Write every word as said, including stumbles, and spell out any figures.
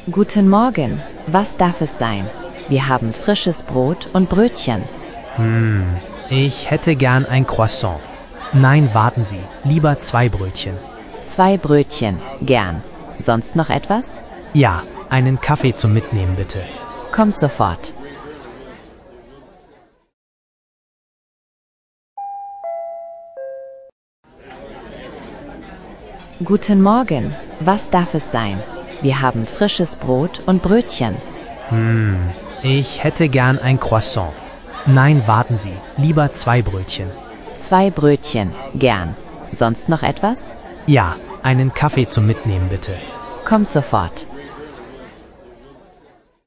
Guten Morgen, was darf es sein? Wir haben frisches Brot und Brötchen. Hm, ich hätte gern ein Croissant. Nein, warten Sie, lieber zwei Brötchen. Zwei Brötchen, gern. Sonst noch etwas? Ja, einen Kaffee zum Mitnehmen bitte. Kommt sofort. Guten Morgen, was darf es sein? Wir haben frisches Brot und Brötchen. Hm, ich hätte gern ein Croissant. Nein, warten Sie, lieber zwei Brötchen. Zwei Brötchen, gern. Sonst noch etwas? Ja, einen Kaffee zum Mitnehmen bitte. Kommt sofort.